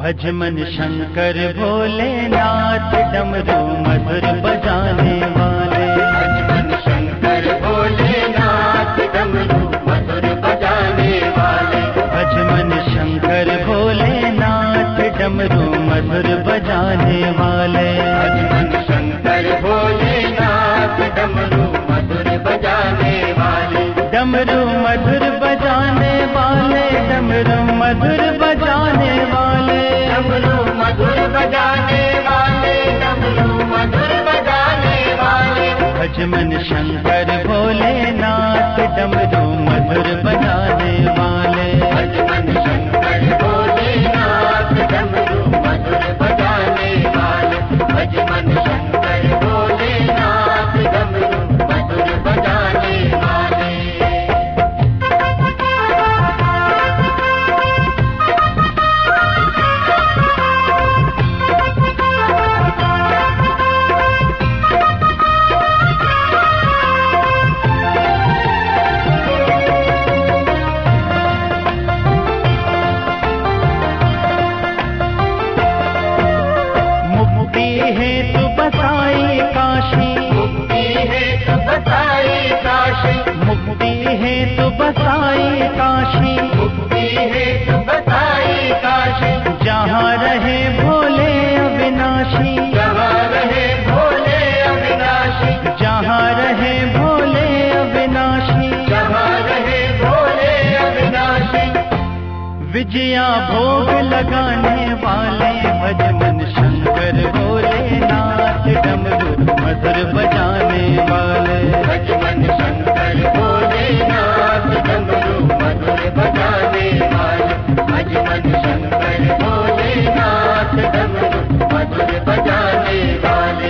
भज मन शंकर भोलेनाथ, डमरू मधुर बजाने वाले। भज मन शंकर भोलेनाथ, डमरू मधुर बजाने वाले। भज मन शंकर भोलेनाथ, डमरू मधुर बजाने वाले। भज मन शंकर भोलेनाथ, डमरू मधुर बजाने वाले। डमरू मधुर बजाने वाले, डमरू मधुर बजाने वाले। डमरू मधुर बजाने वाले, डमरू मधुर बजाने वाले। भज मन शंकर भोलेनाथ, डमरू मधुर बजाने वाले। भज मन शंकर भोलेनाथ, डमरू मधुर बजाने वाले। भज मन शंकर भोलेनाथ, डमरू मधुर बजाने वाले। मुक्ति है तो बसाई काशी, मुक्ति है तो बसाई काशी। जहाँ रहे भोले अविनाशी, जहाँ रहे भोले अविनाशी। जहाँ रहे भोले अविनाशी, जहाँ रहे भोले अविनाशी। विजया भोग लगाने वाले। भज मन शंकर भोलेनाथ, डमरू मधुर बजाने वाले। भज मन शंकर भोलेनाथ, डमरू मधुर बजाने वाले। भज मन शंकर भोलेनाथ, डमरू मधुर बजाने वाले।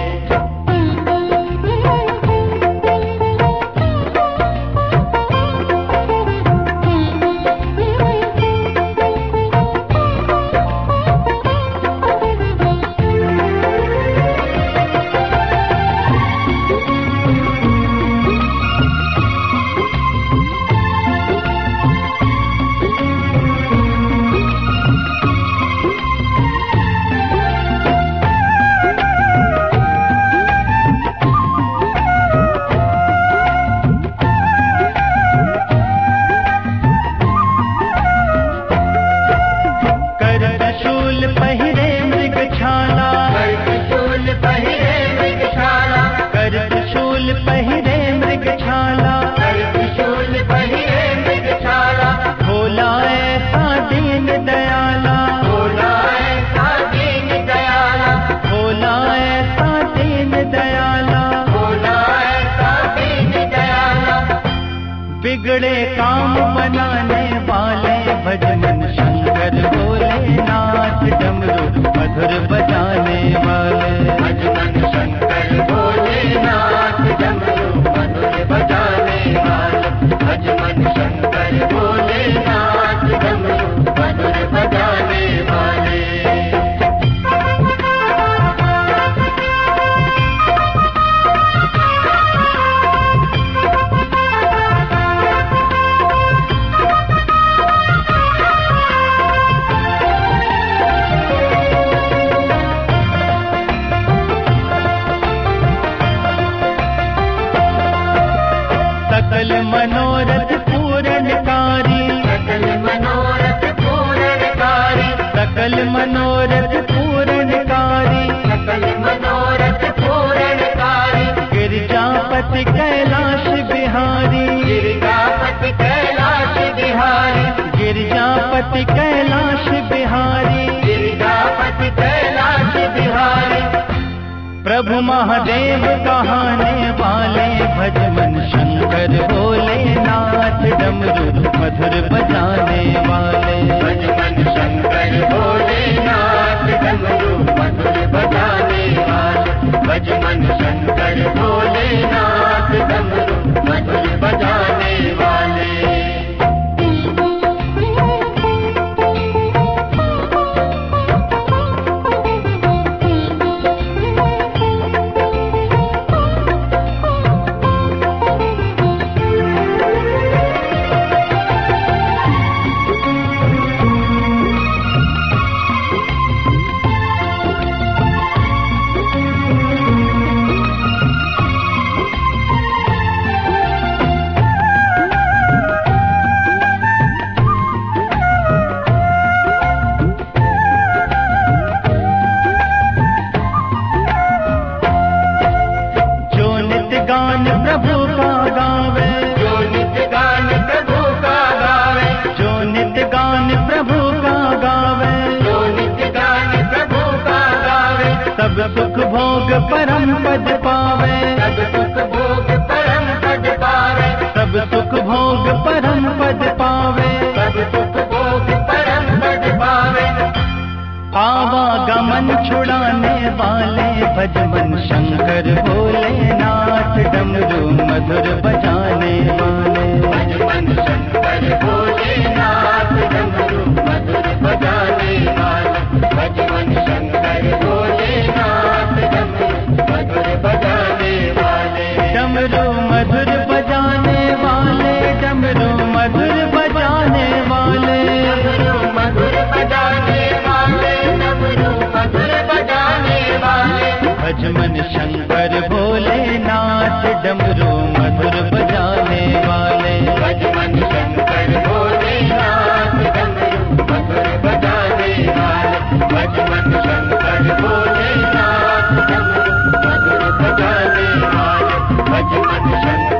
बिगड़े काम बनाने वाले। भज मन शंकर भोलेनाथ, डमरू मधुर बजाने वाले। भज मन शंकर भोलेनाथ, डमरू मधुर बजाने वाले। भज मन शंकर भोलेनाथ, डमरू मधुर बजाने वाले। सकल मनोरथ पूरणकारी, सकल मनोरथ पूरणकारी। सकल मनोरथ पूरणकारी। सकल मनोरथ पूरणकारी। गिरजापति कैलाश बिहारी, गिरजापति कैलाश बिहारी। गिरजापति कैलाश बिहारी। गिरजापति कैलाश बिहारी। प्रभु महादेव कहाने वाले। भज मन शंकर भोलेनाथ, डमरू मधुर बजाने वाले। भज मन शंकर भोलेनाथ, डमरू मधुर बजाने वाले। भज मन शंकर भोलेनाथ, डमरू मधुर बजाने वाले। सब सुख भोग परम पद पावे, सब सुख भोग परम पद पावे, सब सुख भोग परम पद पावे, सब सुख भोग परम पद पावे। आवागमन छुड़ाने वाले भज मन शंकर भोलेनाथ, डमरू मधुर बजाने वाले, भज मन शंकर भोलेनाथ, डमरू मधुर बजाने वाले, भज मन शंकर भोलेनाथ, डमरू मधुर बजाने वाले, डमरू मधुर बजाने वाले, डमरू मधुर बजाने वाले, डमरू मधुर बजाने वाले, डमरू मधुर बजाने वाले, भज मन शंकर भोलेनाथ, डमरू मधुर बजाने वाले, भज मन शंकर भोलेनाथ, डमरू मधुर बजाने वाले, भज मन शंकर भोलेनाथ, डमरू मधुर बजाने वाले, भज मन शंकर